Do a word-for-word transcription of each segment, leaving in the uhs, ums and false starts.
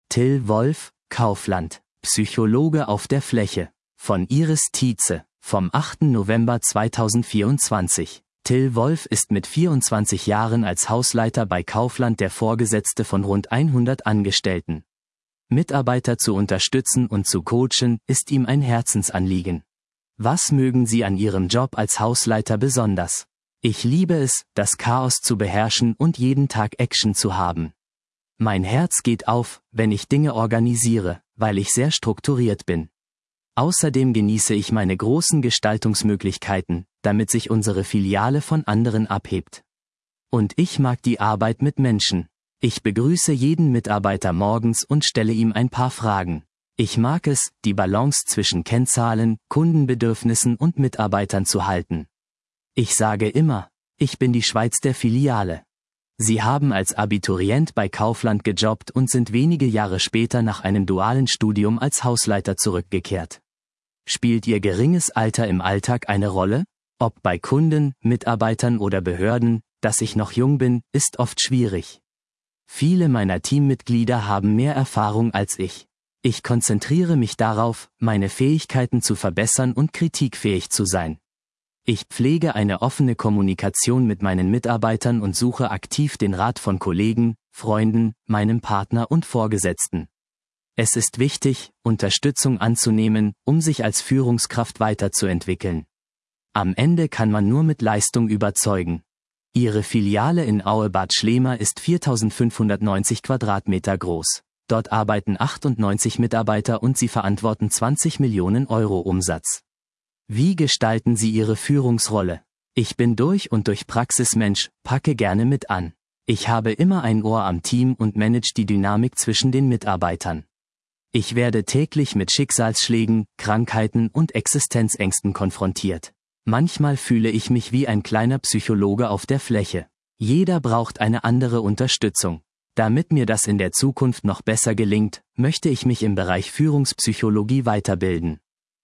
Till Wolf, Kaufland, Psychologe auf der Fläche. Von Iris Tietze, vom achten November zweitausendvierundzwanzig. Till Wolf ist mit vierundzwanzig Jahren als Hausleiter bei Kaufland der Vorgesetzte von rund hundert Angestellten. Mitarbeiter zu unterstützen und zu coachen, ist ihm ein Herzensanliegen. Was mögen Sie an Ihrem Job als Hausleiter besonders? Ich liebe es, das Chaos zu beherrschen und jeden Tag Action zu haben. Mein Herz geht auf, wenn ich Dinge organisiere, weil ich sehr strukturiert bin. Außerdem genieße ich meine großen Gestaltungsmöglichkeiten, damit sich unsere Filiale von anderen abhebt. Und ich mag die Arbeit mit Menschen. Ich begrüße jeden Mitarbeiter morgens und stelle ihm ein paar Fragen. Ich mag es, die Balance zwischen Kennzahlen, Kundenbedürfnissen und Mitarbeitern zu halten. Ich sage immer, ich bin die Schweiz der Filiale. Sie haben als Abiturient bei Kaufland gejobbt und sind wenige Jahre später nach einem dualen Studium als Hausleiter zurückgekehrt. Spielt Ihr geringes Alter im Alltag eine Rolle? Ob bei Kunden, Mitarbeitern oder Behörden, dass ich noch jung bin, ist oft schwierig. Viele meiner Teammitglieder haben mehr Erfahrung als ich. Ich konzentriere mich darauf, meine Fähigkeiten zu verbessern und kritikfähig zu sein. Ich pflege eine offene Kommunikation mit meinen Mitarbeitern und suche aktiv den Rat von Kollegen, Freunden, meinem Partner und Vorgesetzten. Es ist wichtig, Unterstützung anzunehmen, um sich als Führungskraft weiterzuentwickeln. Am Ende kann man nur mit Leistung überzeugen. Ihre Filiale in Aue-Bad Schlema ist viertausendfünfhundertneunzig Quadratmeter groß. Dort arbeiten achtundneunzig Mitarbeiter und sie verantworten zwanzig Millionen Euro Umsatz. Wie gestalten Sie Ihre Führungsrolle? Ich bin durch und durch Praxismensch, packe gerne mit an. Ich habe immer ein Ohr am Team und manage die Dynamik zwischen den Mitarbeitern. Ich werde täglich mit Schicksalsschlägen, Krankheiten und Existenzängsten konfrontiert. Manchmal fühle ich mich wie ein kleiner Psychologe auf der Fläche. Jeder braucht eine andere Unterstützung. Damit mir das in der Zukunft noch besser gelingt, möchte ich mich im Bereich Führungspsychologie weiterbilden.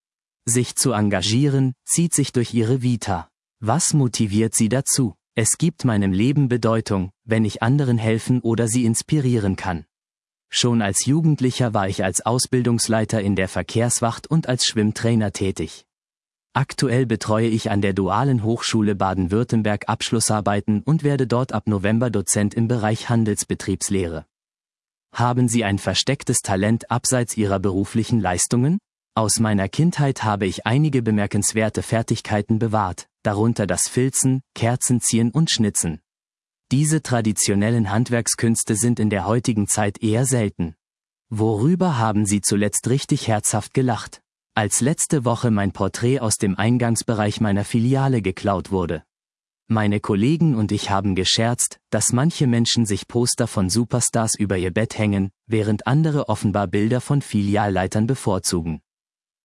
Sich zu engagieren, zieht sich durch Ihre Vita. Was motiviert Sie dazu? Es gibt meinem Leben Bedeutung, wenn ich anderen helfen oder sie inspirieren kann. Schon als Jugendlicher war ich als Ausbildungsleiter in der Verkehrswacht und als Schwimmtrainer tätig. Aktuell betreue ich an der Dualen Hochschule Baden-Württemberg Abschlussarbeiten und werde dort ab November Dozent im Bereich Handelsbetriebslehre. Haben Sie ein verstecktes Talent abseits Ihrer beruflichen Leistungen? Aus meiner Kindheit habe ich einige bemerkenswerte Fertigkeiten bewahrt, darunter das Filzen, Kerzenziehen und Schnitzen. Diese traditionellen Handwerkskünste sind in der heutigen Zeit eher selten. Worüber haben Sie zuletzt richtig herzhaft gelacht? Als letzte Woche mein Porträt aus dem Eingangsbereich meiner Filiale geklaut wurde. Meine Kollegen und ich haben gescherzt, dass manche Menschen sich Poster von Superstars über ihr Bett hängen, während andere offenbar Bilder von Filialleitern bevorzugen.